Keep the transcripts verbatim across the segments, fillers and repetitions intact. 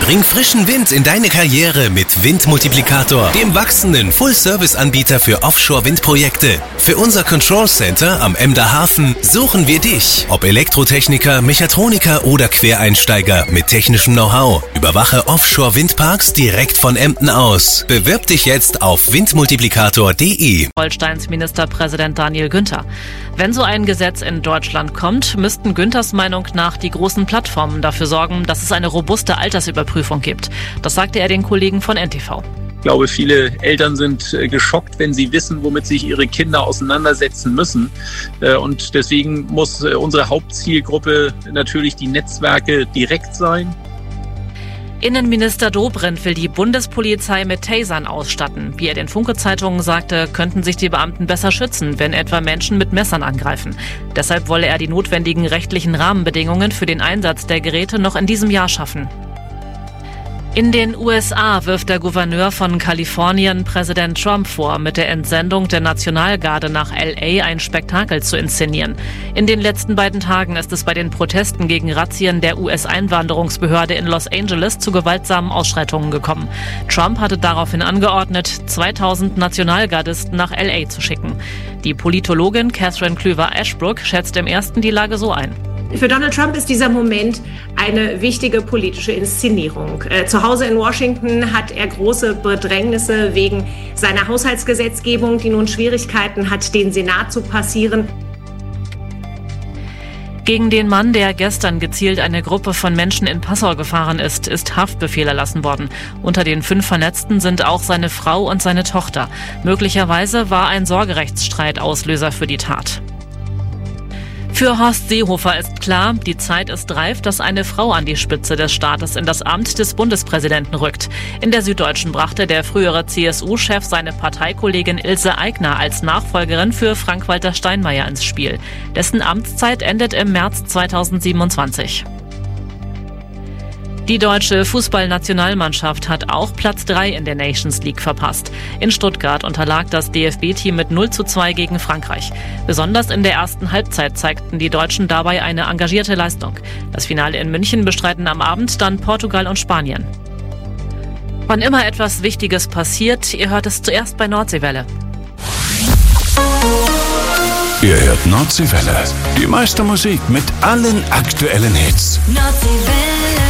Bring frischen Wind in deine Karriere mit Windmultiplikator, dem wachsenden Full-Service-Anbieter für Offshore-Windprojekte. Für unser Control Center am Emder Hafen suchen wir dich. Ob Elektrotechniker, Mechatroniker oder Quereinsteiger mit technischem Know-how. Überwache Offshore-Windparks direkt von Emden aus. Bewirb dich jetzt auf windmultiplikator punkt de. Holsteins Ministerpräsident Daniel Günther. Wenn so ein Gesetz in Deutschland kommt, müssten Günthers Meinung nach die großen Plattformen dafür sorgen, dass es eine robuste Altersüberprüfung gibt. Das sagte er den Kollegen von N T V. Ich glaube, viele Eltern sind geschockt, wenn sie wissen, womit sich ihre Kinder auseinandersetzen müssen. Und deswegen muss unsere Hauptzielgruppe natürlich die Netzwerke direkt sein. Innenminister Dobrindt will die Bundespolizei mit Tasern ausstatten. Wie er den Funke-Zeitungen sagte, könnten sich die Beamten besser schützen, wenn etwa Menschen mit Messern angreifen. Deshalb wolle er die notwendigen rechtlichen Rahmenbedingungen für den Einsatz der Geräte noch in diesem Jahr schaffen. In den U S A wirft der Gouverneur von Kalifornien Präsident Trump vor, mit der Entsendung der Nationalgarde nach L A ein Spektakel zu inszenieren. In den letzten beiden Tagen ist es bei den Protesten gegen Razzien der U S-Einwanderungsbehörde in Los Angeles zu gewaltsamen Ausschreitungen gekommen. Trump hatte daraufhin angeordnet, zweitausend Nationalgardisten nach L A zu schicken. Die Politologin Catherine Klüver-Ashbrook schätzt im ersten die Lage so ein. Für Donald Trump ist dieser Moment eine wichtige politische Inszenierung. Äh, zu Hause in Washington hat er große Bedrängnisse wegen seiner Haushaltsgesetzgebung, die nun Schwierigkeiten hat, den Senat zu passieren. Gegen den Mann, der gestern gezielt eine Gruppe von Menschen in Passau gefahren ist, ist Haftbefehl erlassen worden. Unter den fünf Verletzten sind auch seine Frau und seine Tochter. Möglicherweise war ein Sorgerechtsstreit Auslöser für die Tat. Für Horst Seehofer ist klar, die Zeit ist reif, dass eine Frau an die Spitze des Staates in das Amt des Bundespräsidenten rückt. In der Süddeutschen brachte der frühere C S U-Chef seine Parteikollegin Ilse Aigner als Nachfolgerin für Frank-Walter Steinmeier ins Spiel. Dessen Amtszeit endet im März zweitausendsiebenundzwanzig. Die deutsche Fußballnationalmannschaft hat auch Platz drei in der Nations League verpasst. In Stuttgart unterlag das D F B-Team mit null zu zwei gegen Frankreich. Besonders in der ersten Halbzeit zeigten die Deutschen dabei eine engagierte Leistung. Das Finale in München bestreiten am Abend dann Portugal und Spanien. Wann immer etwas Wichtiges passiert, ihr hört es zuerst bei Nordseewelle. Ihr hört Nordseewelle. Die meiste Musik mit allen aktuellen Hits. Nordseewelle.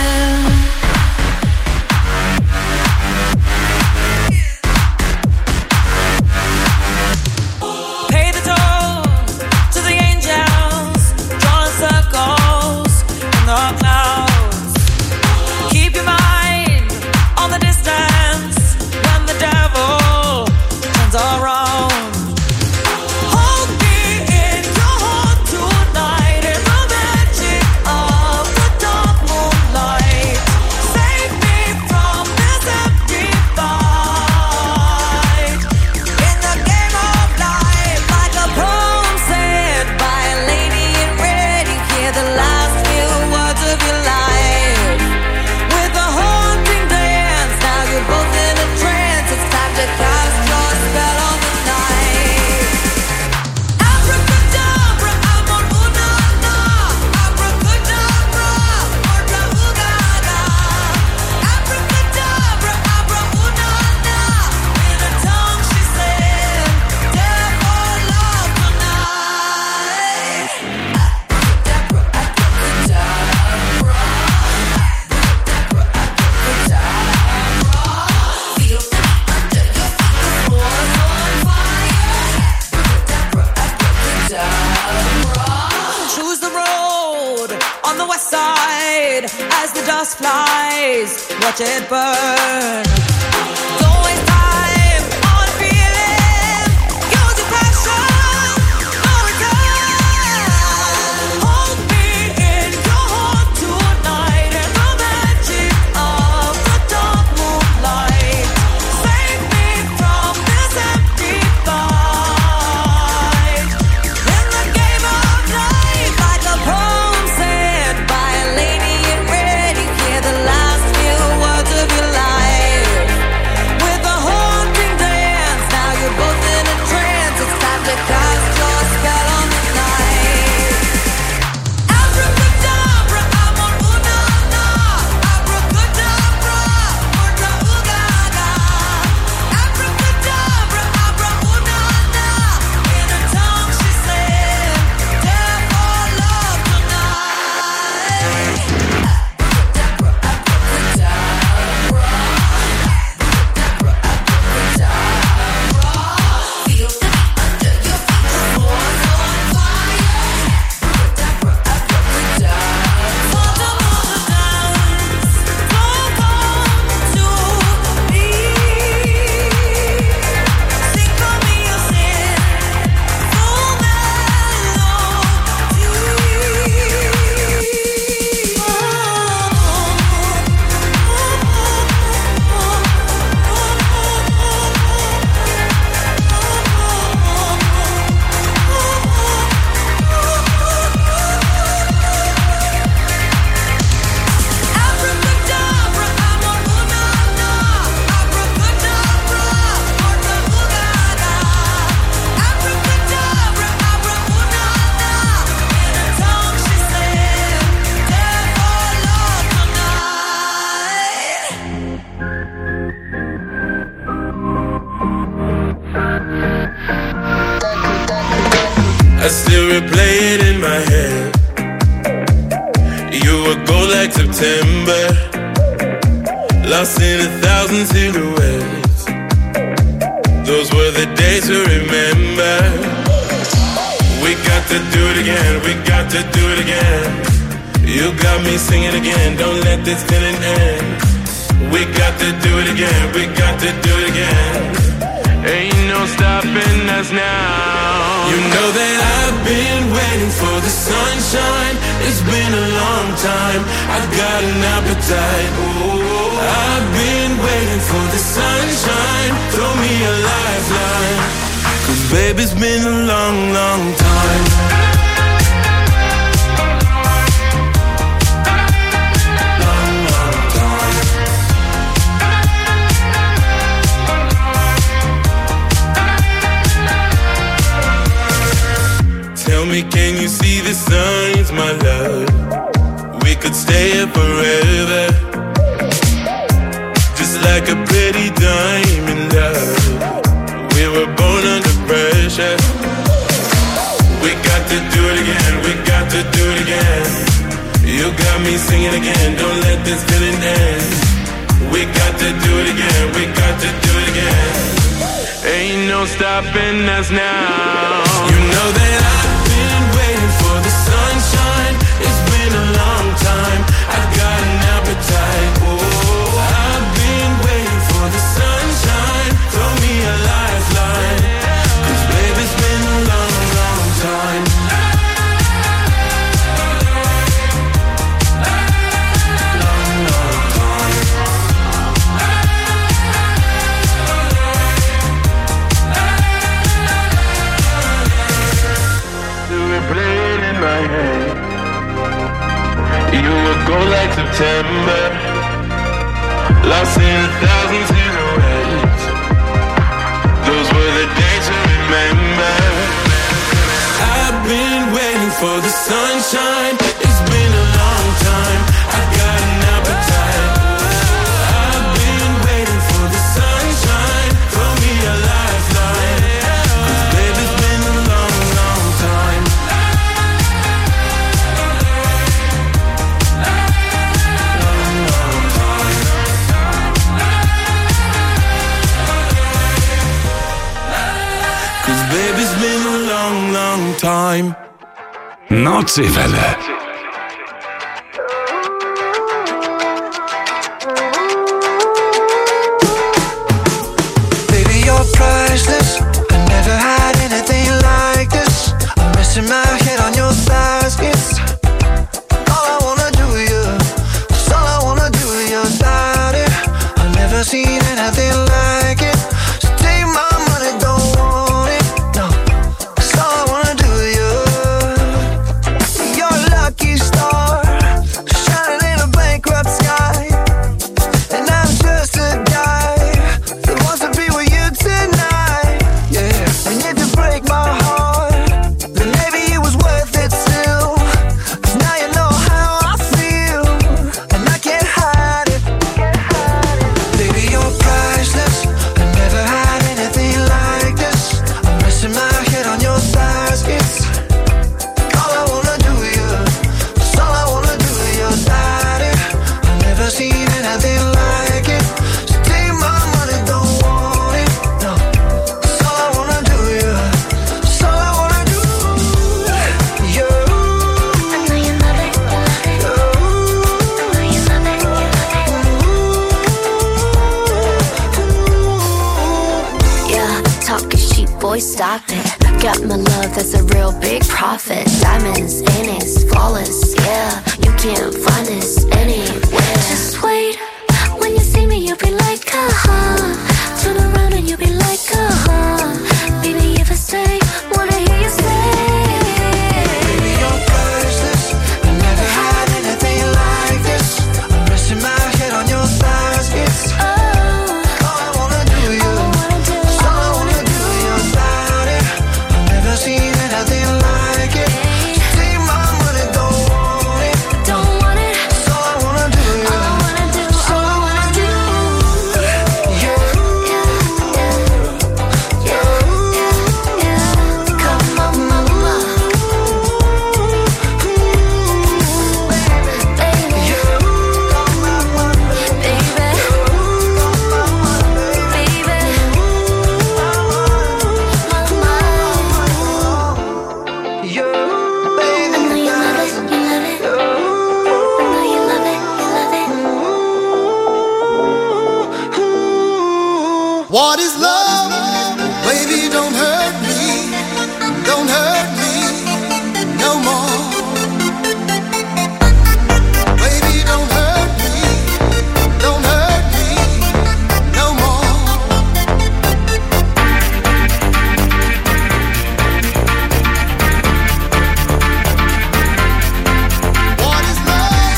As the dust flies, watch it burn. With still replay it in my head. You were gold like September, lost in a thousand silhouettes. Those were the days to remember. We got to do it again, we got to do it again. You got me singing again, don't let this feeling end. We got to do it again, we got to do it again. Ain't no stopping us now. You know that I've been waiting for the sunshine. It's been a long time, I've got an appetite. Ooh, I've been waiting for the sunshine. Throw me a lifeline, 'cause baby, it's been a long, long time. Tell me, can you see the signs, my love? We could stay here forever, just like a pretty diamond, love. We were born under pressure. We got to do it again, we got to do it again. You got me singing again, don't let this feeling end. We got to do it again, we got to do it again. Ain't no stopping us now. You know that I've been waiting for the sunshine. It's been a long time, I've got an appetite. Oh, I've been waiting for the sunshine. Throw me a lifeline, 'cause baby, it's been a long, long time. Long, long time. Play it in my head. You would go like September, lost in a thousand silhouettes. Those were the days to remember. I've been waiting for the sunshine. It's been a long time, I've got an appetite. I've been waiting for the sunshine. Throw me a lifeline, 'cause baby, it's been a long, long time. Baby, it's been a long, long time. Nordseewelle. Baby, you're priceless. I never had anything like this. I'm resting my head on your thighs. It's all I wanna do, you. It's all I wanna do, you got it. I've never seen anything like it. So take my money, don't want it. No, it's all I wanna do, you. You're a lucky star, shining in a bankrupt sky. And I'm just a guy that wants to be with you tonight. Yeah, and if you break my heart, then maybe it was worth it still. 'Cause now you know how I feel, and I can't hide it. Baby, you're priceless. I never had anything like this. I'm resting my head on your thighs. It's all I wanna do, you. It's all I wanna do, you got it. I've never seen anything like it. So take my money, don't want it. No, it's all I wanna do, you. It's all I wanna do. You. I know you love it, you love it. I know you love it, you love it. Yeah, talking cheap, boy, stop it. Got my love, that's a real big profit. Diamonds in it's flawless, yeah. You can't find this anywhere. Just wait, when you see me, you'll be like, uh-huh. Turn around and you'll be like, uh-huh. Baby, if I stay, wanna hear you say. Baby, you're priceless. I never had anything like this. I'm resting my head on your thighs. It's Oh, all I wanna do, you. all I wanna do, It's all I wanna do, you got it. I've never seen anything like it. So take my money, don't want it. don't want it. It's all I wanna do, you. All I wanna do, What is love? Baby, don't hurt me, don't hurt me no more. Baby, don't hurt me, don't hurt me no more. What is love?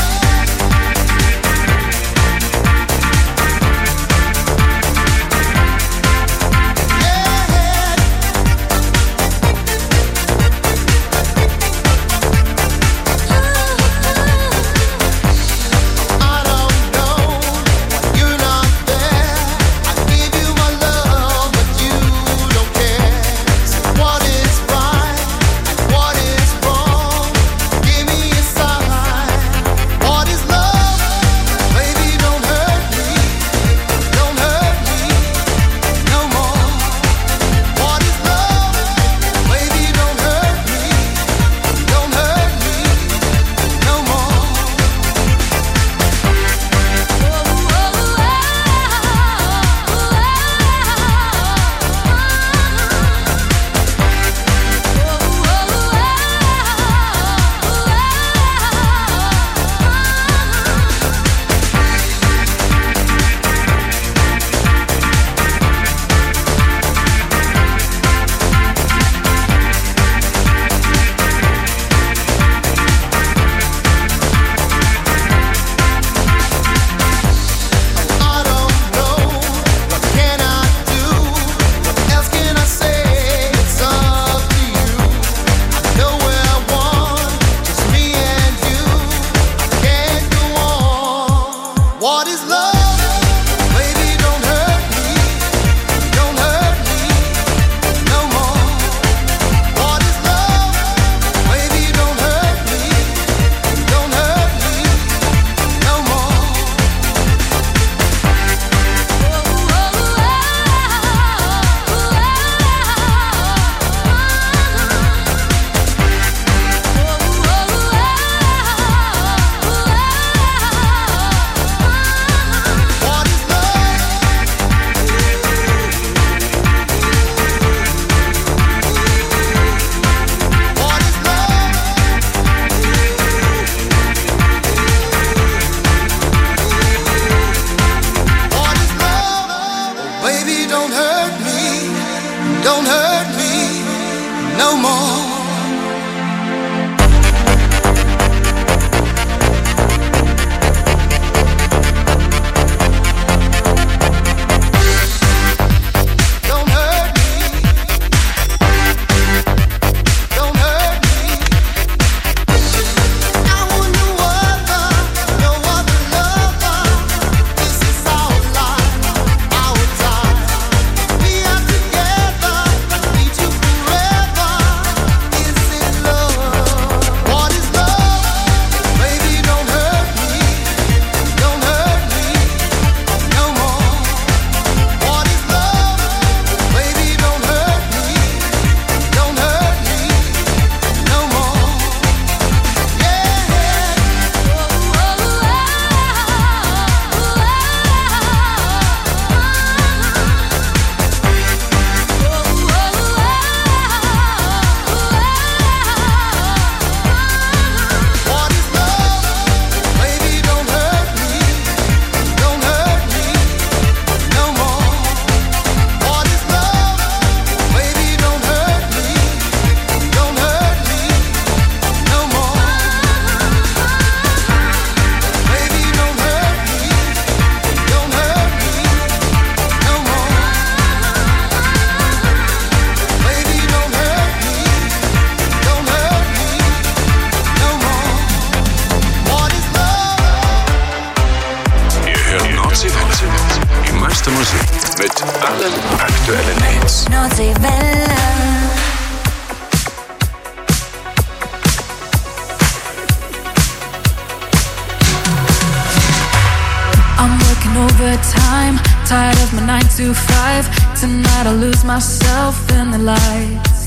Overtime, tired of my nine to five. Tonight I'll lose myself in the lights.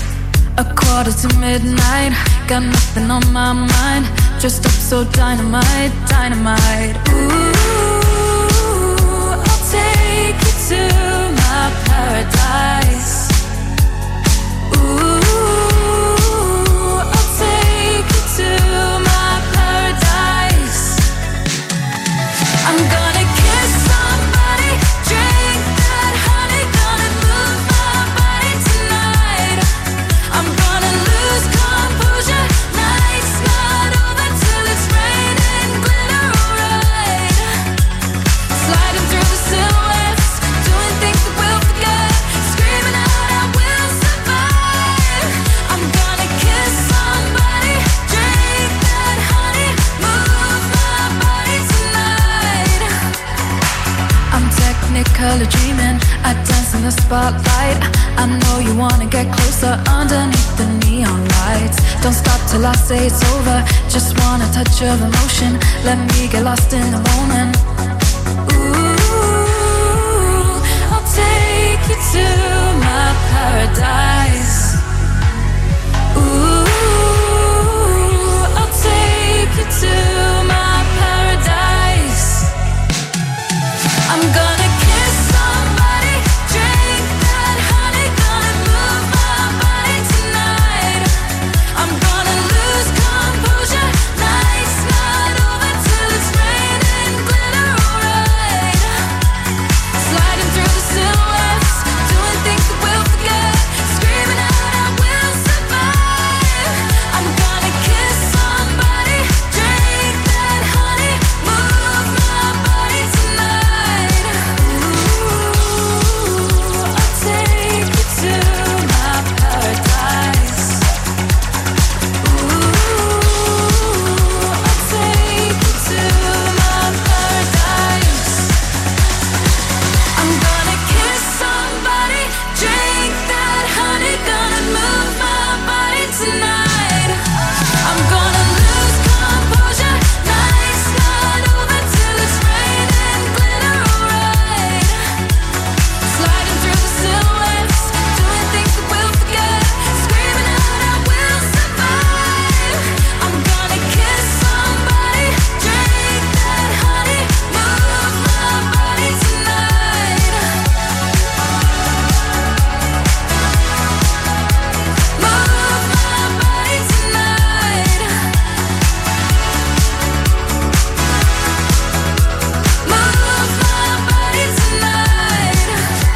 A quarter to midnight, got nothing on my mind. Dressed up so dynamite, dynamite. Ooh, I'll take you to my technicolor dreaming. I dance in the spotlight. I know you wanna get closer underneath the neon lights. Don't stop till I say it's over. Just want a touch of emotion. Let me get lost in the moment. Ooh, I'll take you to my paradise. Ooh, I'll take you to my paradise. I'm gonna kiss somebody, drink that honey, gonna move my body tonight. I'm gonna lose composure, night's not over till it's raining glitter, alright. Sliding through the silhouettes, doing things that we'll forget, screaming out I will survive. I'm gonna kiss somebody, drink that honey, move my body tonight. Ooh, I'll take you to my paradise. Ooh, I'll take you to my paradise. I'm gonna kiss somebody, drink that honey, gonna move my body tonight. I'm gonna lose composure, night's not over till it's raining glitter, alright. Sliding through the silhouettes, doing things that we'll forget, screaming out I will survive. I'm gonna kiss somebody, drink that honey, move my body tonight. Move my body tonight. Move my body tonight.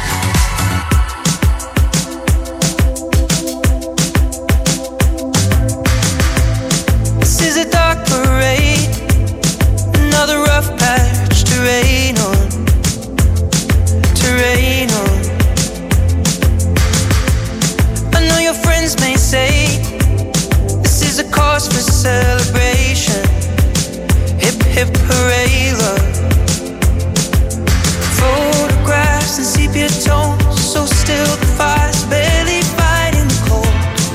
This is a dark parade, another rough patch to rain on, to rain on. I know your friends may say this is a cause for celebration. Hip hip hooray, love. Photographs and sepia tones, so still the fire's barely fighting the cold.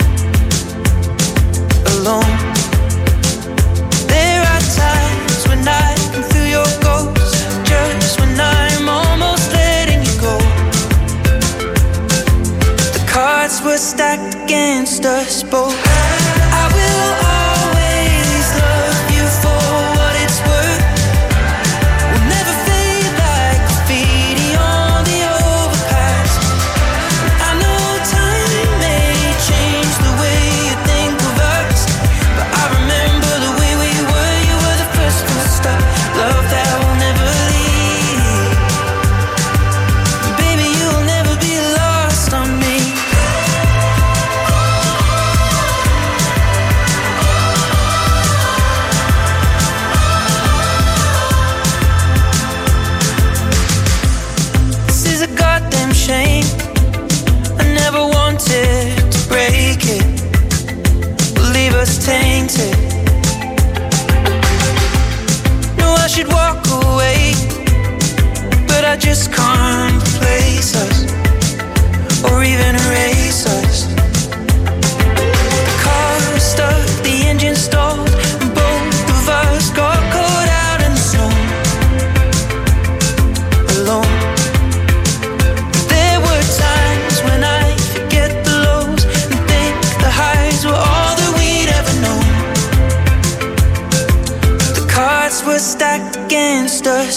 Alone. There are times when I can feel your ghost, just when I'm almost letting you go. The cards were stacked against us both. I will always love you for what it's worth. We'll never fade like graffiti on the overpass. I know time may change the way you think of us, but I remember the way we were. You were the first to stop. Love that will never leave. Baby, you'll never be lost on me. This is a goddamn shame. I never wanted to break it, leave us tainted. No, I should walk away, but I just can't replace us, or even erase us. The car is stuck, the engine stalled, and both of us got caught out in the snow. Alone. There were times when I forget the lows and think the highs were all that we'd ever known. The cards were stacked against us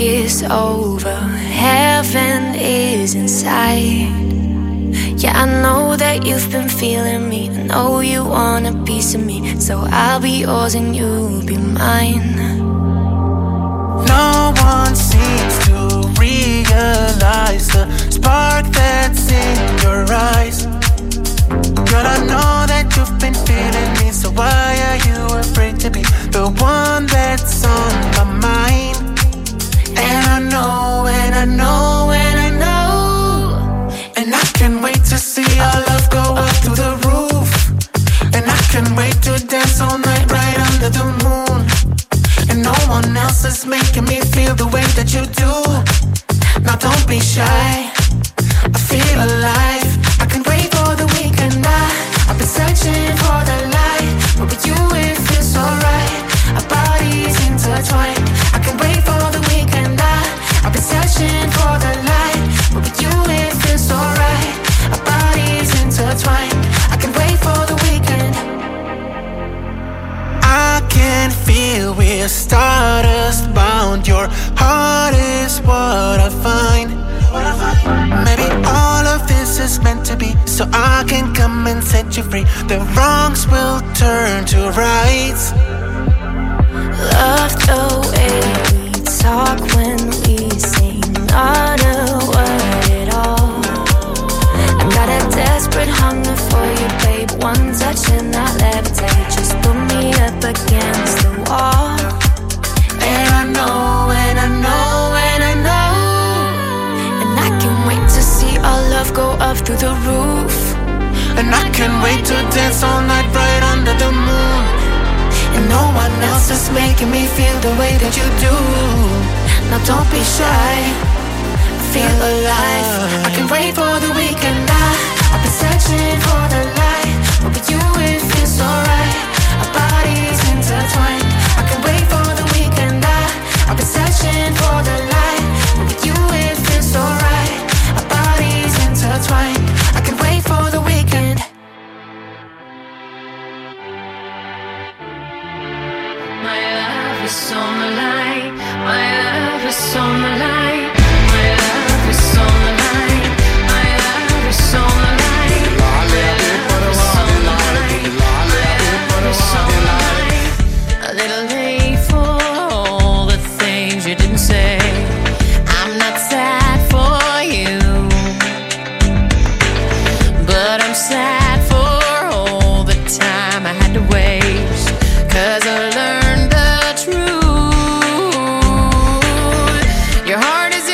is over, heaven is inside. Yeah, I know that you've been feeling me. I know you want a piece of me, so I'll be yours and you'll be mine. No one seems to realize the spark that's in your eyes. Girl, I know that you've been feeling me, so why are you afraid to be the one that's on my mind? And I know, and I know, and I know, and I can't wait to see our love go up through the roof. And I can't wait to dance all night right under the moon. And no one else is making me feel the way that you do. Now don't be shy, I feel alive. I can't wait for the weekend. I, I've been searching for the light, but with you it feels so right. Our bodies intertwined. I can't wait for the weekend. I, I've been searching for the light, but with you it feels so right. Our bodies intertwined. I can't wait for the weekend. I can feel we're stardust bound. Your heart is what I find. Maybe all of this is meant to be, so I can come and set you free. The wrongs will turn to rights. Love the way we talk when we sing, not a word at all. I got a desperate hunger for you, babe. One touch and I levitate. Just put me up against the wall. And I know, and I know, and I know, and I can't wait to see our love go up through the roof. And I can't wait to dance all night right under the moon. And no one else is making me feel the way that you do. Now don't be shy, I feel alive. I can't wait for the weekend. I, I've been searching for the light, but with you it feels so right. Our bodies intertwined. I can't wait for the weekend. I, I've been searching for the light, but with you it feels so right. Our bodies intertwined. I can't wait for the weekend. My love is on the line. My love is on the line. My love is on the line. My love is on the line. My love is on the line. My love is on the line. A little late for all the things you didn't say. I'm not sad for you, but I'm sad for all the time I had to waste. 'Cause I learned the truth. Your heart is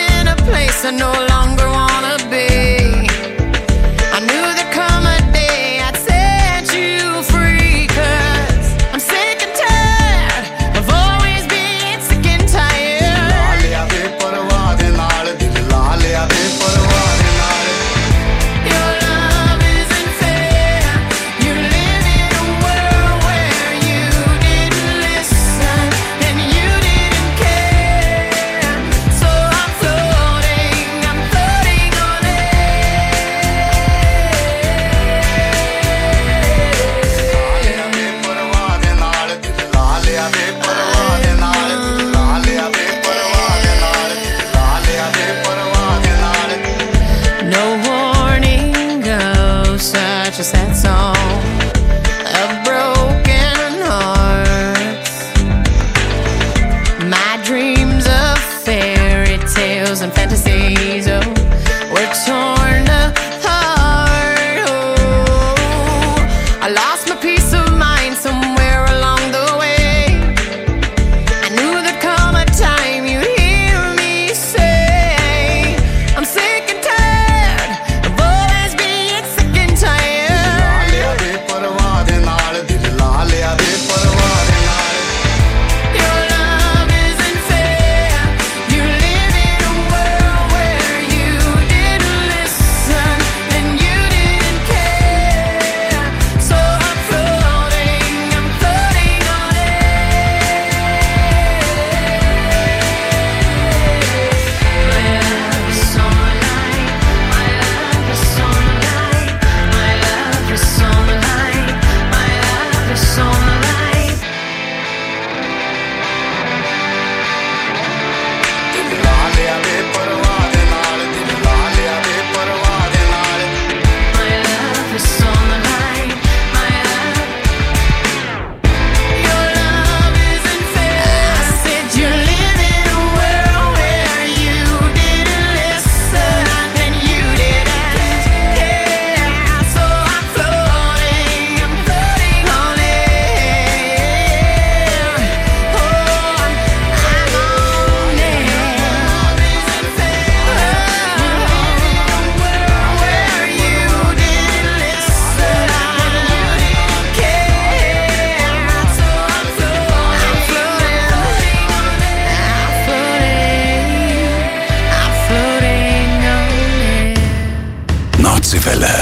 Nordseewelle.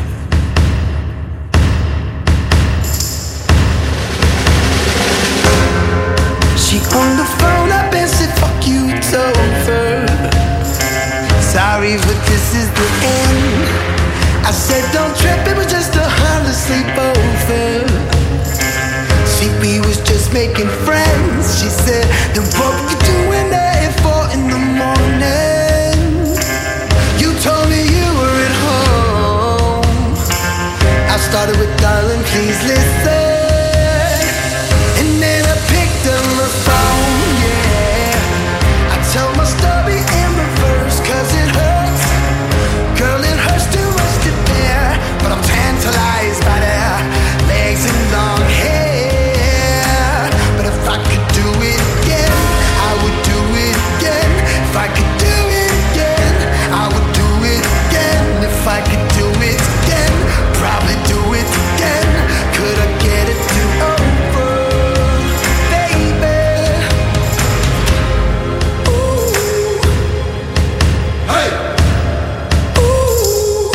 She on the phone, I bet said fuck you, it's over. Sorry, but this is the end. I said don't trip, it was just a harmless sleepover. See, we was just making friends. She said, then what were you doing there at four in the morning? You told me you were at home. I started with darling, please listen. And then I picked up my phone, yeah. I tell my story in reverse, cause it hurts. Girl, it hurts too much to bear. But I'm tantalized by their legs and long hair. But if I could do it again, I would do it again. If I could do it again, I would do it again. If I could do it again, probably do it again. Could I get it to over, baby? Ooh. Hey. Ooh.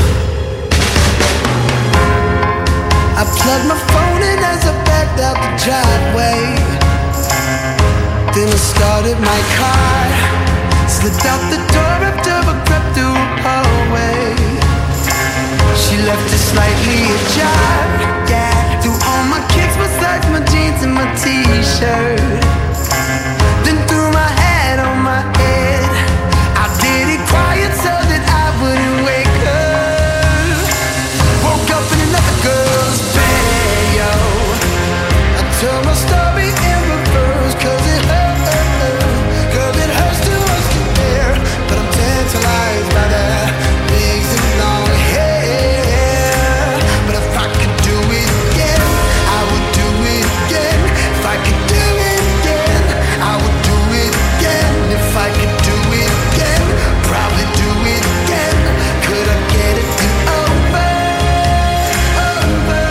I plugged my phone in as I backed out the driveway. Then I started my car, slipped out the door after I crept through a hallway. She left it slightly ajar, yeah. Threw all my kicks besides my jeans and my t-shirt. Then threw my hat on my head. I did it quiet so that I wouldn't wake her. Woke up in another girl's bed, yo. I tell my story in reverse, cause it hurt. Girl, it hurts too much to bear. But I'm tantalized by that legs and long hair. But if I could do it again, I would do it again. If I could do it again, I would do it again. If I could do it again, probably do it again. Could I get it to over, over?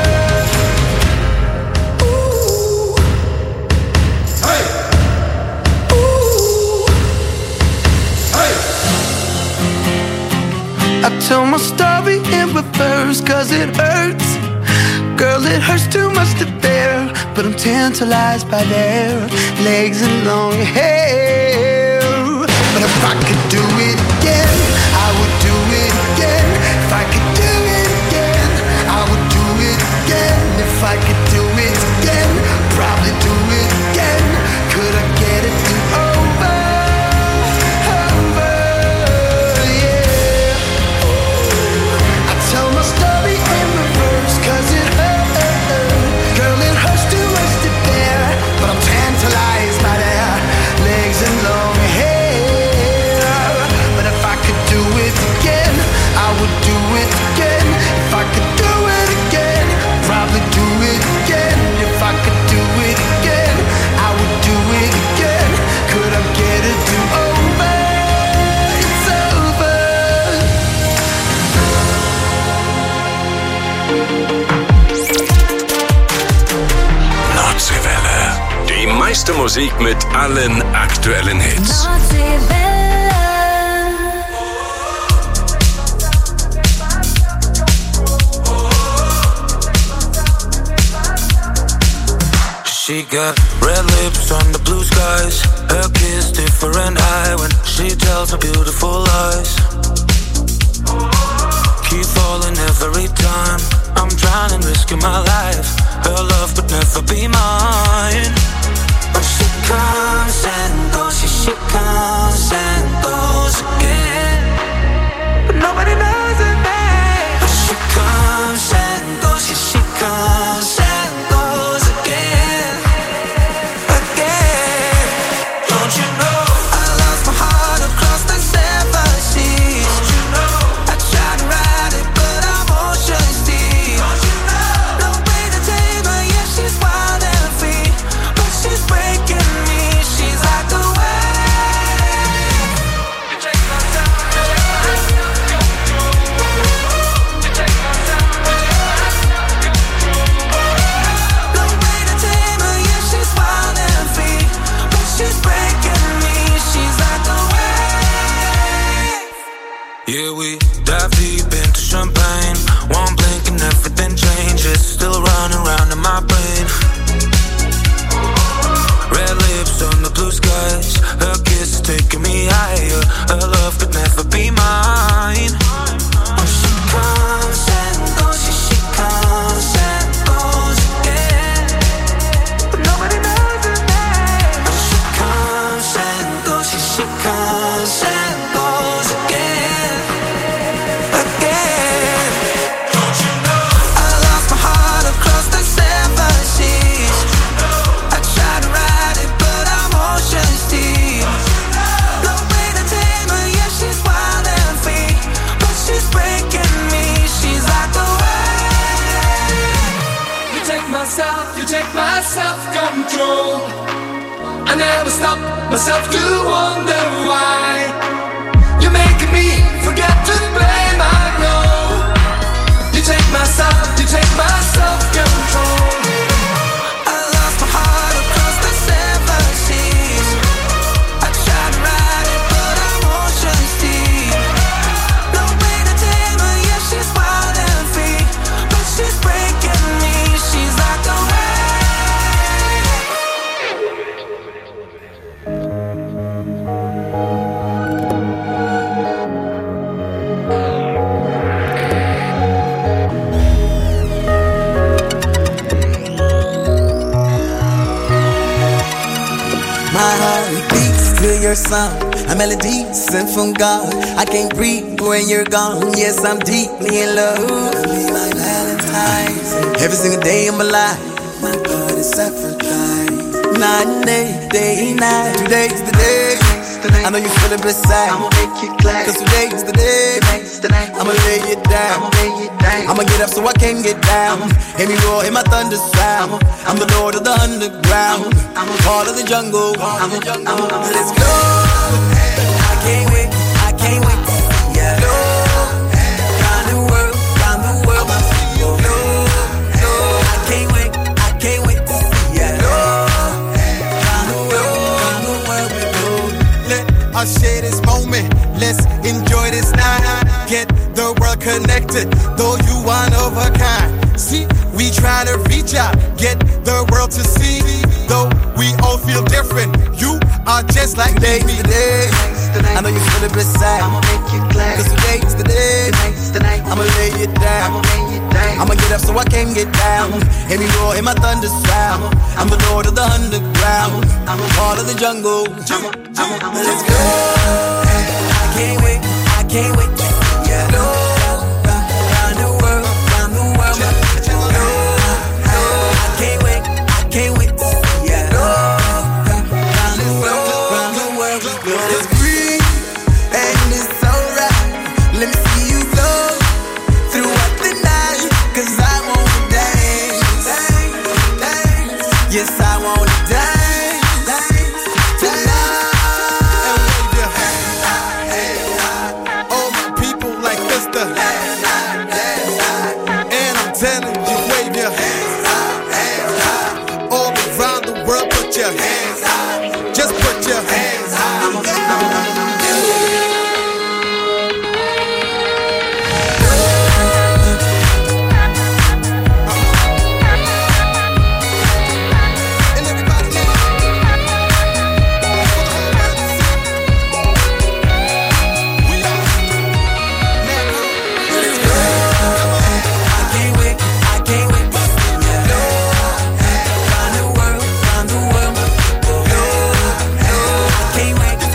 Ooh. Hey. Ooh. Hey. I tell my story in reverse, cause it hurts. Girl, it hurts too much to bear. But I'm tantalized by their legs and long hair. But if I could do it again, I would do it again. If I could do it again, I would do it again. If I could do it again, probably do it again. Could I get it to over, over, yeah. I tell my story in reverse, cause it hurt. Girl, it hurts too much to bear. But I'm tantalized by their legs and long hair. But if I could do it again, I would do it again. If I could do it again, probably do it again. If I could do it again, I would do it again. Could I get it to over? It's over. Nordseewelle. Die meiste Musik mit allen aktuellen Hits. She got red lips on the blue skies. Her kiss different high when she tells her beautiful lies. Keep falling every time. I'm drowning, risking my life. Her love could never be mine. But she comes and goes, she, she comes and goes again. But nobody knows her name. But she comes and goes, she, she comes and goes again. Again. Don't you know I lost my heart across the seven seas? Don't you know I tried to ride it but I'm ocean deep? Don't you know no way to tame her, yeah she's wild and free. Her love could never be mine. Oh, she comes and goes, she, she comes and goes again. But nobody knows her name. Oh, she comes and goes, she, she comes and goes again. Again. Don't you know? I lost my heart across the seven seas. I tried to ride it, but I'm oceans deep. No way to tame her, yeah, she's wild and free. But she's breaking me, she's like a wave. You take my self, you take my self-control. I never stop myself to wonder why. You're making me forget to blame, I know. You take my self, you take my self-control. I lost my heart across the seven seas. I tried to ride it, but I'm oceans deep. No way to tame her, yeah, she's wild and free. But she's breaking me, she's like a wave. My heart beats to your song. A melody sent from God. I can't breathe when you're gone. Yes, I'm deeply in love. Be my Valentine's. Every single day of my life, my God is sacrificed. Night and day, day and night. Today's the day. I know you feel it beside. I'ma make you glad. Cause today's the day. I'ma lay it down. I'ma lay it down. I'ma get up so I can get down. Hear me roar, hear my thunder sound. I'm the lord of the underground. I'm a part of the jungle. I'm a jungle. Let's go. I can't wait. I can't wait. Yeah. No. Round the world. Round the world. No. No. I can't wait. I can't wait. Yeah. No. Round the world. Round the world we go. Let us share this moment. Let's enjoy this night. Get the world connected. Though you one of a kind. See, we try to reach out. Get the world to see. Though we all feel different. You are just like today's me. The day. I know you feel it beside. I'ma make you glad. Cause today's the day. I'ma lay it down. I'ma get up so I can get down. Hear me roar, hear my thunder sound. I'm the lord of the underground. I'm a part of the jungle. Let's go. I can't wait. I can't wait. Yeah. No. Round the world. Round the world. No. No. I can't wait. I can't wait. Yeah. No. Round the world. Round the world. It's free and it's alright. Let me see you flow throughout the night. Cause I wanna dance. Yes, I wanna dance. Telling you, wave your hands up, hands up. All around the world, put your hands up. Just put your hands up. Can't wait.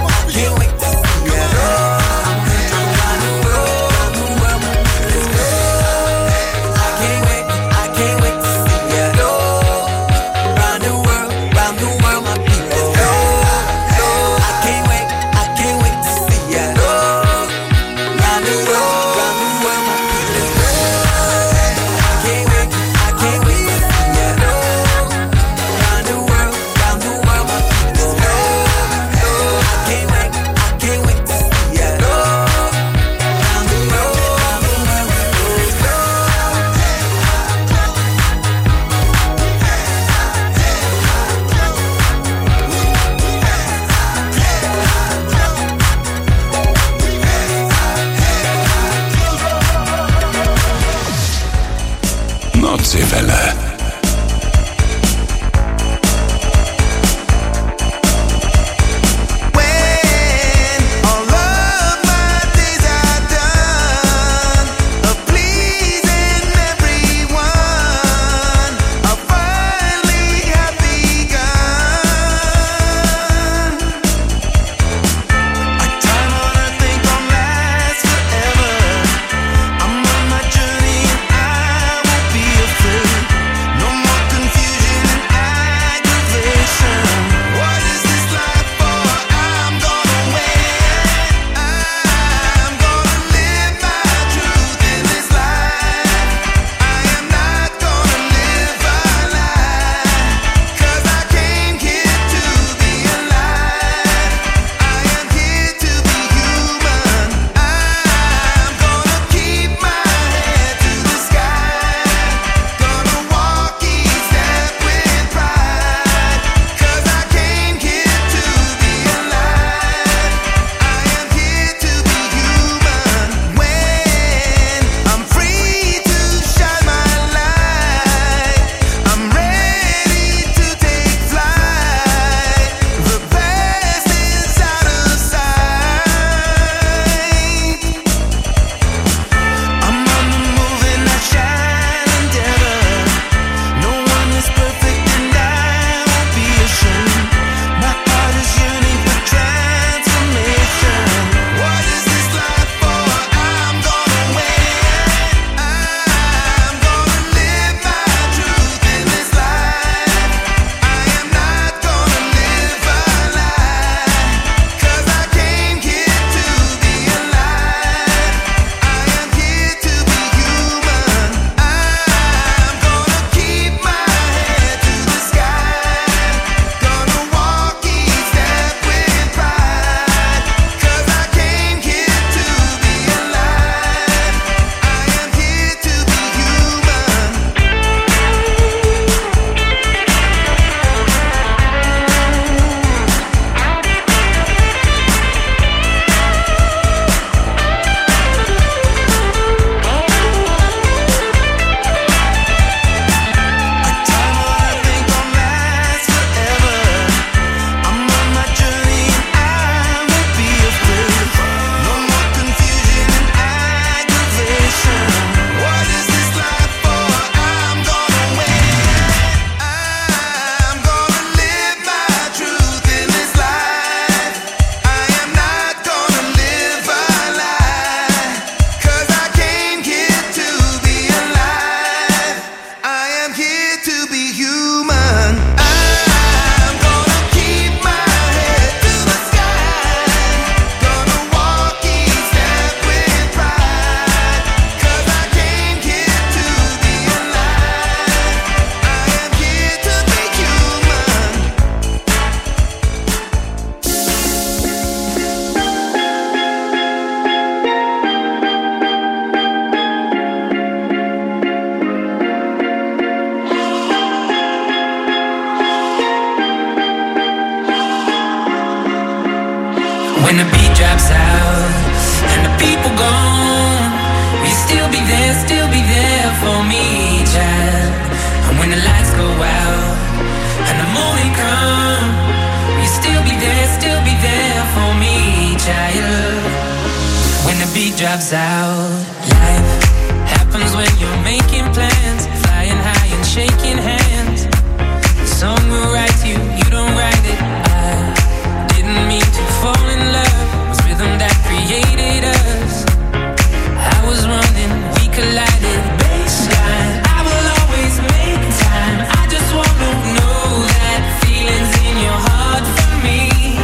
When the beat drops out and the people gone, will you still be there, still be there for me, child? And when the lights go out and the morning come, will you still be there, still be there for me, child? When the beat drops out, life happens when you're making plans, flying high and shaking hands. The song will write you, you don't write it. I didn't mean to fall in love, it was rhythm that created us. I was running, we collided. Baseline, I will always make time. I just wanna know that feeling's in your heart for me.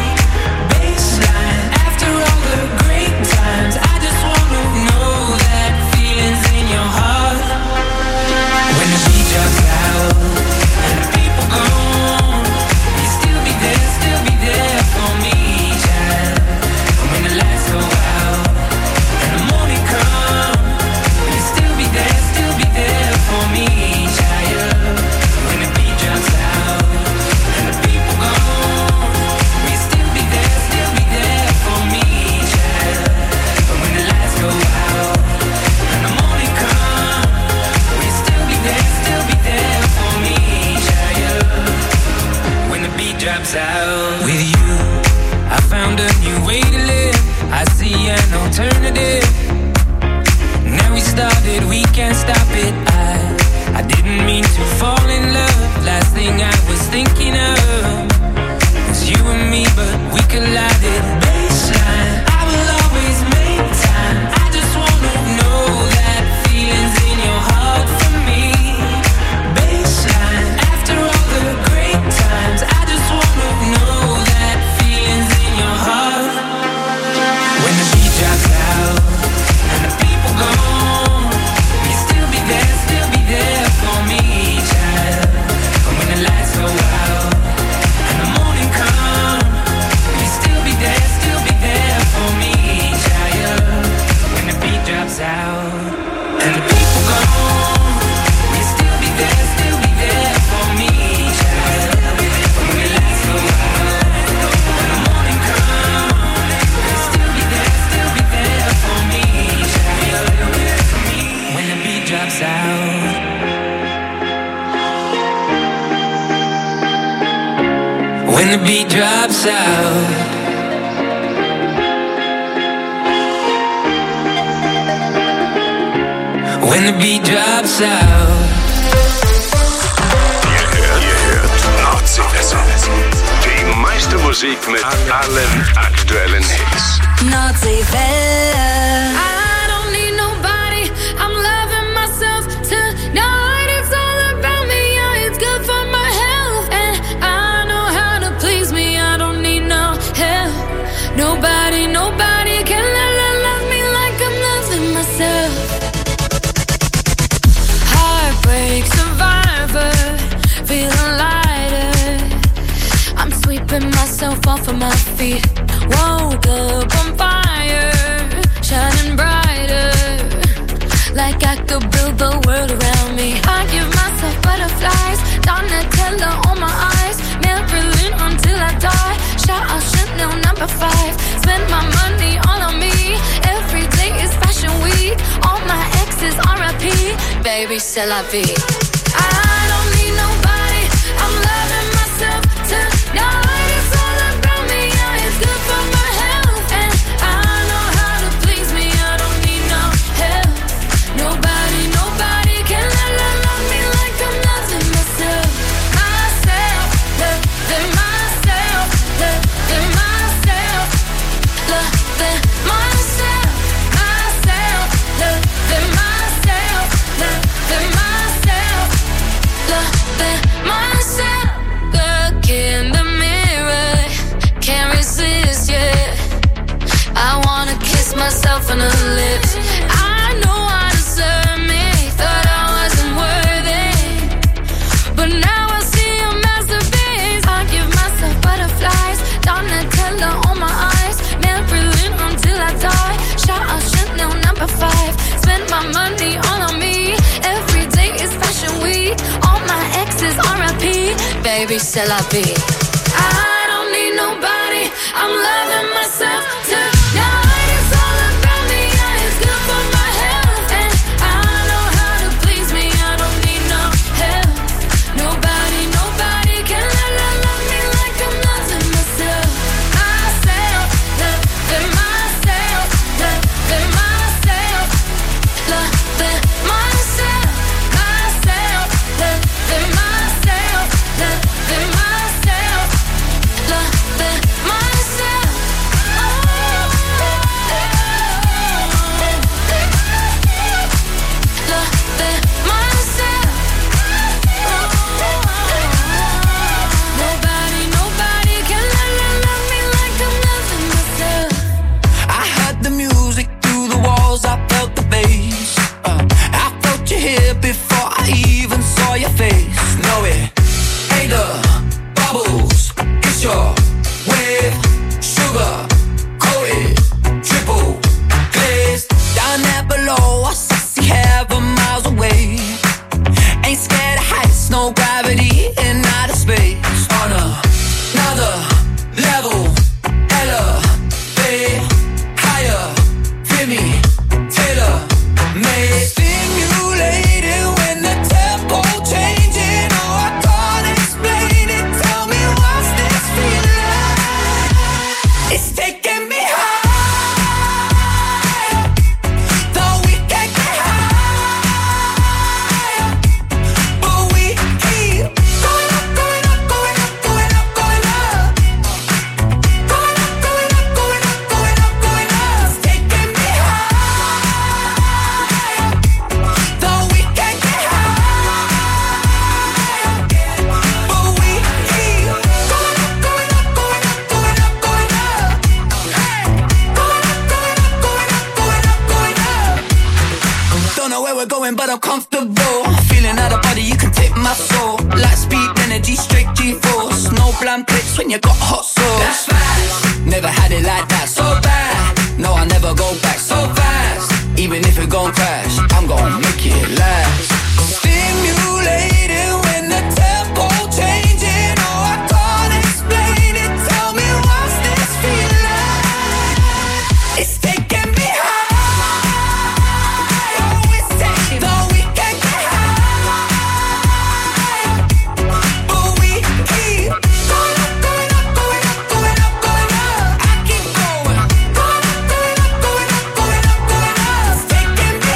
Baseline, after all the great times, I just wanna know that feeling's in your heart. When the beat drops out and the people gone, you still be there, still be there for me, child. And when the lights go out and the morning come, you still be there, still be there for me, child. When the beat drops out and the people gone, you still be there, still be there for me, child. And when the lights go out and the morning come, you still be there, still be there for me, child. When the beat drops out, with you, I found a new way to live. I see an alternative. Now we started, we can't stop it. I, I didn't mean to fall in love. Last thing I was thinking of was you and me, but we collided. Baseline, I will always make time. I just wanna know that feeling's in your heart for me. Baseline, after all the great times, I just wanna know that feeling's in your heart. When the beat drops out and the people gone, will you still be there, still be there for me, child? And when the lights go out and the morning come, will you still be there, still be there for me, child? When the beat drops out and the people gone, will you still be there, still be there for me, child? When the lights go out and the morning come, will you still be there, still be there for me, child? When the beat drops out. When the beat drops out. When the beat drops out. Ihr hört, ihr hört Nordseewelle. Die meiste Musik mit allen aktuellen Hits. Nordseewelle. I don't need nobody, I'm loving myself tonight. It's all about me, yeah, it's good for my health. And I know how to please me, I don't need no help. Nobody, nobody can love, love me like I'm loving myself. Heartbreak survivor, feeling lighter. I'm sweeping myself off of my feet. Woke up on fire, shining brighter. Like I could build the world around me. I give myself butterflies, Donatella on my eyes. Marilyn until I die. Shout out Chanel number five. Spend my money all on me. Every day is fashion week. All my exes R I P. Baby, c'est la vie. I don't need nobody, I'm loving myself tonight. It's all about me, yeah, it's good for my health. And I know how to please me, I don't need no help. Nobody, nobody can love, love, love me like I'm loving myself. Myself, loving myself, loving myself, loving myself, myself, loving myself, loving myself, loving myself. Look in the mirror, can't resist, yeah. I wanna kiss myself on the lips. I know I deserve me, thought I wasn't worthy, but now I see a masterpiece. I give myself butterflies, Donatella on my eyes. Marilyn until I die. Shout out Chanel number five. Spend my money all on me. Every day is fashion week. All my exes R I P. Baby, c'est la vie. I don't need nobody, I'm loving myself going, but I'm comfortable. Feeling out of body, you can take my soul. Light speed energy, straight G-force. No bland pips when you got hot sauce. That's fast. Never had it like that, so bad. No, I'll never go back so fast. Even if it gon' crash, I'm gon' make it last. Stimulated when the tempo changing. Oh, I can't explain it. Tell me what's this feeling? It's taking me high. Oh, it's taking though we can get high, but we keep going up, going up, going up, going up, going up. I keep going, going up, going up, going up, going up, going up. It's taking me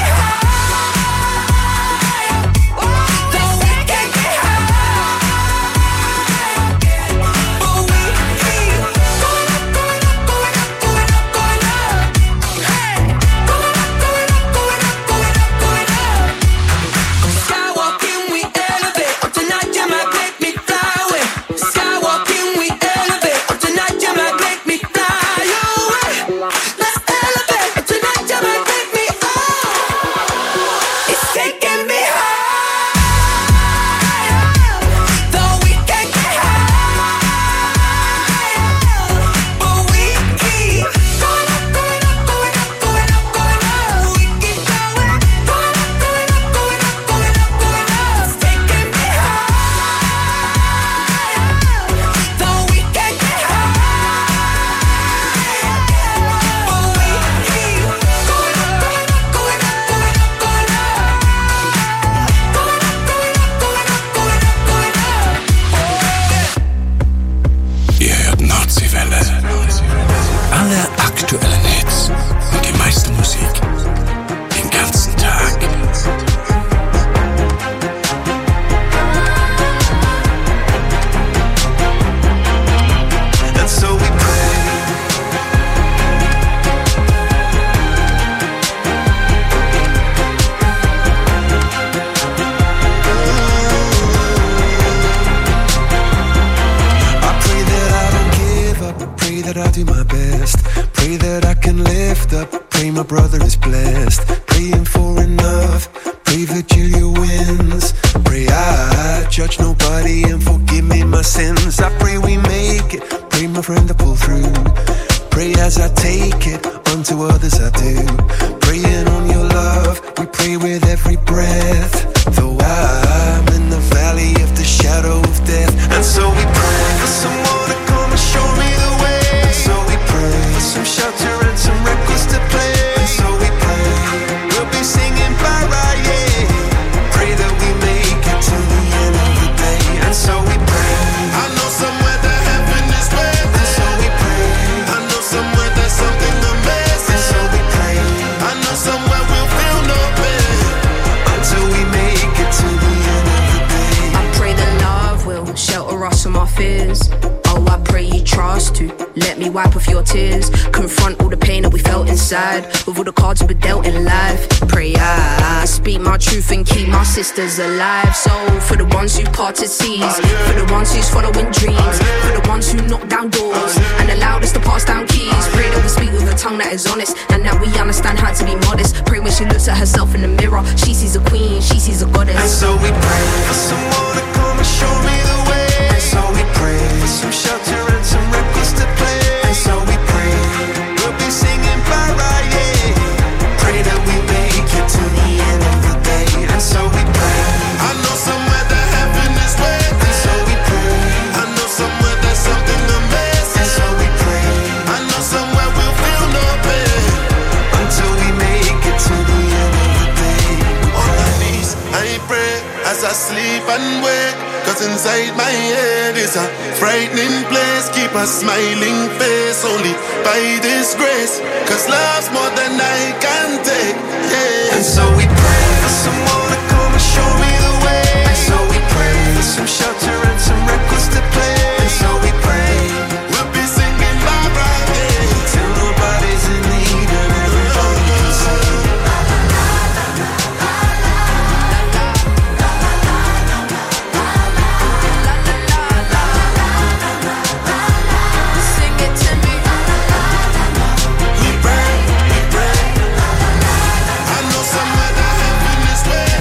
high. Though we can get high, but we keep going up, going up, going up, going up, going up. Hey, going up, going up, going up, going up, going up. Skywalking, we elevate. Oh, tonight you might make me fly away. Skywalking, we elevate. Oh, tonight you might make me fly away. Let's elevate. Oh, tonight you might make me oh. It's taking me higher. Though we can get higher, but we keep going up, going up, going up, going up, going up. We keep going, going up, going up, going up, going up, going up. It's taking me higher. Though we can get higher, but we keep going up, going up, going up, going up, going up. Going up, going up, going up, going up, going up. Ihr hört Nordseewelle. Alle aktuellen Hits und die meiste Musik. Den ganzen Tag. And so we pray. I pray that I don't give up. I pray that I do my best. Pray that I can lift up. Pray my brother is blessed. Praying for enough. Pray Virgilia wins. Pray I judge nobody and forgive me my sins. I pray we make it. Pray my friend to pull through. Pray as I take it. Unto others I do. Praying on your love. We pray with every breath. Though I'm in the valley of the shadow of death. And so we pray for someone to come and show me the way. And so we pray for some shelter and some records to play. And so we pray we'll be singing para, yeah. Pray that we make it to the end of the day. And so we pray. I know somewhere that heaven is waiting. And so we pray. I know somewhere there's something amazing. And so we pray. I know somewhere we'll feel no pain until we make it to the end of the day. I pray that love will shelter us from our fears. Oh, I pray you trust to let me wipe off your tears. Confront all the pain that we felt inside with all the cards we were dealt in life. Pray I speak my truth and keep my sisters alive. So for the ones who parted seas, for the ones who's following dreams, for the ones who knock down doors and allowed us to pass down keys. Pray that we speak with a tongue that is honest and that we understand how to be modest. Pray when she looks at herself in the mirror, she sees a queen, she sees a goddess. And so we pray for someone to come and show me the way. And so we pray for some shelter and some records to play. And so we pray we'll be singing para, yeah. Pray that we make it to the end of the day. And so we pray. I know somewhere that heaven is waiting. And so we pray. I know somewhere there's something amazing. And so we pray. I know somewhere we'll feel no pain until we make it to the end of the day. On my knees, I pray as I sleep and wake. Cause inside my head is a frightening place. Keep a smiling face only by this grace. Cause love's more than I can take, yeah. And so we pray for someone to come and show me the way. And so we pray for some shelter and some records to play. And so we pray we'll be singing bye bye, yeah, till nobody's in need and everybody can sing. I know somewhere that heaven is waiting.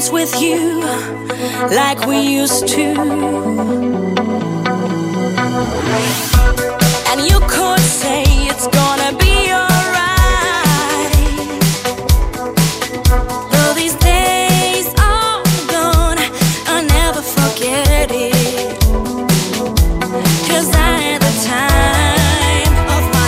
dance with you like we used to. And you could say it's gonna be alright. Though these days are gone, I'll never forget it. 'Cause I had the time of my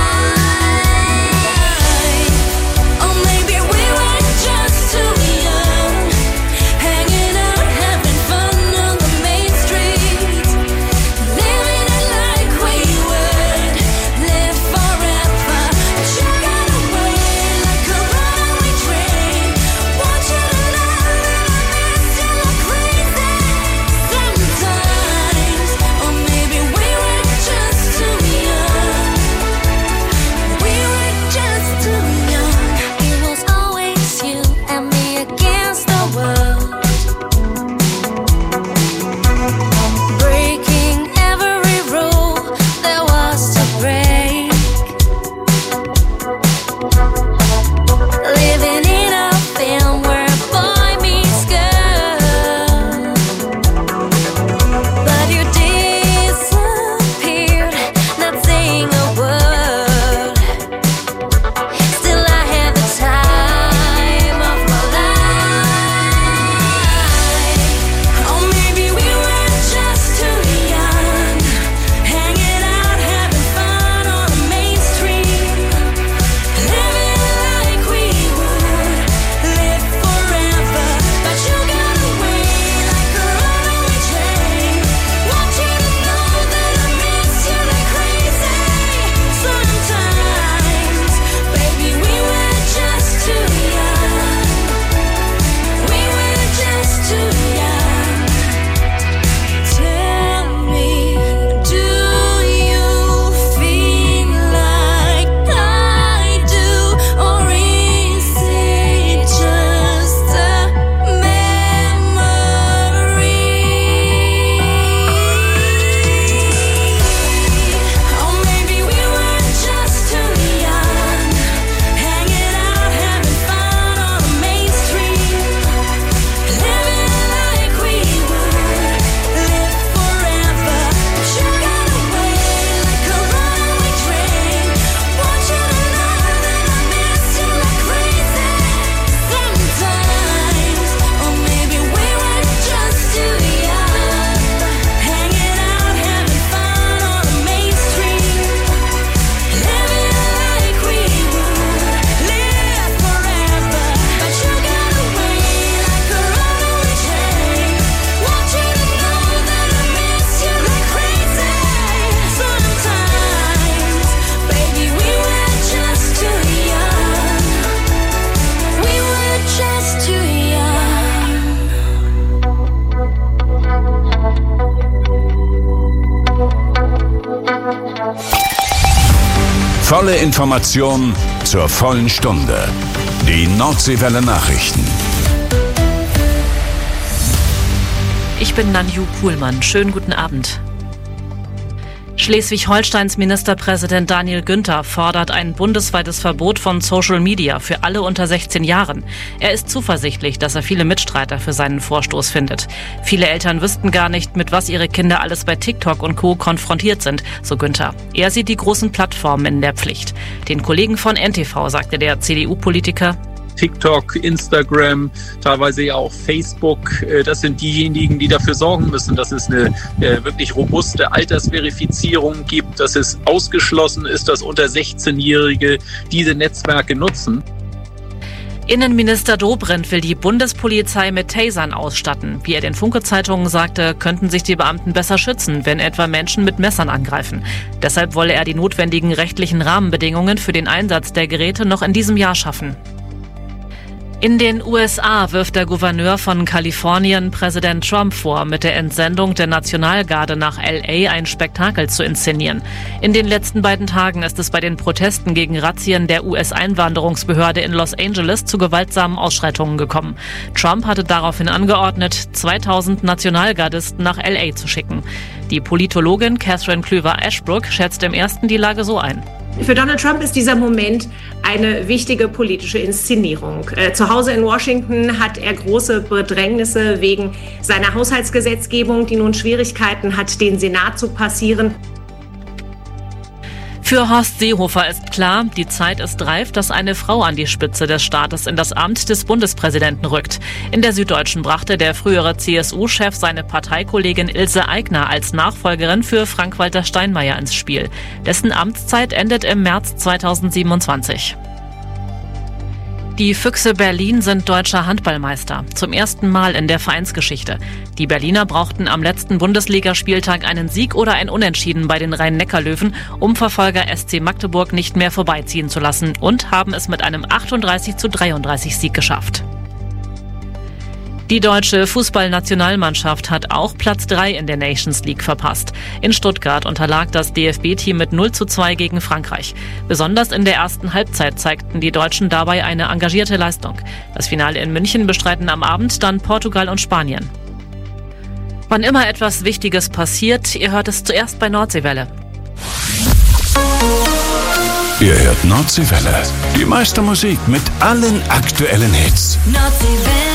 life. Or maybe we were just too young, hanging out, having fun on the main street, living it like we would live forever. But you got away like a runaway train. Want you to know that I miss you like crazy sometimes. Or maybe we were just too young. We were just too young. It was always you and me against the world, breaking every rule there was to break, living in a film where a boy meets girl. But you disappeared, not saying a word. Still I had the time of my life. Or maybe we were just too young, hanging out, having fun on the main street, living like we would live forever. But you got away like a runaway train. Want you to know that I miss you like crazy sometimes. Baby, we were just too young. We were just too young. Tell me, do you feel like I do, or is it just a memory? Or maybe we were just too young, hanging out, having fun on the main street, living like we would live forever. But you got away like a runaway train. Want you to know that I miss you like crazy sometimes. Or maybe we were just too young, hanging out, having fun on the main street, living like we would live forever. But you got away like a runaway train. Want you to know that I miss you like crazy sometimes. Baby, we were just too young. We were just too young. Volle Information zur vollen Stunde. Die Nordseewelle Nachrichten. Ich bin Nanju Kuhlmann. Schönen guten Abend. Schleswig-Holsteins Ministerpräsident Daniel Günther fordert ein bundesweites Verbot von Social Media für alle unter sechzehn Jahren. Er ist zuversichtlich, dass er viele Mitstreiter für seinen Vorstoß findet. Viele Eltern wüssten gar nicht, mit was ihre Kinder alles bei TikTok und Co. konfrontiert sind, so Günther. Er sieht die großen Plattformen in der Pflicht. Den Kollegen von N T V sagte der C D U-Politiker: TikTok, Instagram, teilweise ja auch Facebook. Das sind diejenigen, die dafür sorgen müssen, dass es eine wirklich robuste Altersverifizierung gibt, dass es ausgeschlossen ist, dass unter sechzehnjährige diese Netzwerke nutzen. Innenminister Dobrindt will die Bundespolizei mit Tasern ausstatten. Wie er den Funke-Zeitungen sagte, könnten sich die Beamten besser schützen, wenn etwa Menschen mit Messern angreifen. Deshalb wolle er die notwendigen rechtlichen Rahmenbedingungen für den Einsatz der Geräte noch in diesem Jahr schaffen. In den U S A wirft der Gouverneur von Kalifornien Präsident Trump vor, mit der Entsendung der Nationalgarde nach L A ein Spektakel zu inszenieren. In den letzten beiden Tagen ist es bei den Protesten gegen Razzien der U S-Einwanderungsbehörde in Los Angeles zu gewaltsamen Ausschreitungen gekommen. Trump hatte daraufhin angeordnet, zweitausend Nationalgardisten nach L A zu schicken. Die Politologin Catherine Klüver-Ashbrook schätzt im ersten die Lage so ein. Für Donald Trump ist dieser Moment eine wichtige politische Inszenierung. Äh, zu Hause in Washington hat er große Bedrängnisse wegen seiner Haushaltsgesetzgebung, die nun Schwierigkeiten hat, den Senat zu passieren. Für Horst Seehofer ist klar, die Zeit ist reif, dass eine Frau an die Spitze des Staates in das Amt des Bundespräsidenten rückt. In der Süddeutschen brachte der frühere C S U-Chef seine Parteikollegin Ilse Aigner als Nachfolgerin für Frank-Walter Steinmeier ins Spiel. Dessen Amtszeit endet im März zweitausendsiebenundzwanzig. Die Füchse Berlin sind deutscher Handballmeister. Zum ersten Mal in der Vereinsgeschichte. Die Berliner brauchten am letzten Bundesligaspieltag einen Sieg oder ein Unentschieden bei den Rhein-Neckar-Löwen, um Verfolger S C Magdeburg nicht mehr vorbeiziehen zu lassen, und haben es mit einem achtunddreißig zu dreiunddreißig Sieg geschafft. Die deutsche Fußballnationalmannschaft hat auch Platz drei in der Nations League verpasst. In Stuttgart unterlag das D F B-Team mit null zu zwei gegen Frankreich. Besonders in der ersten Halbzeit zeigten die Deutschen dabei eine engagierte Leistung. Das Finale in München bestreiten am Abend dann Portugal und Spanien. Wann immer etwas Wichtiges passiert, ihr hört es zuerst bei Nordseewelle. Ihr hört Nordseewelle. Die meiste Musik mit allen aktuellen Hits. Nordseewelle.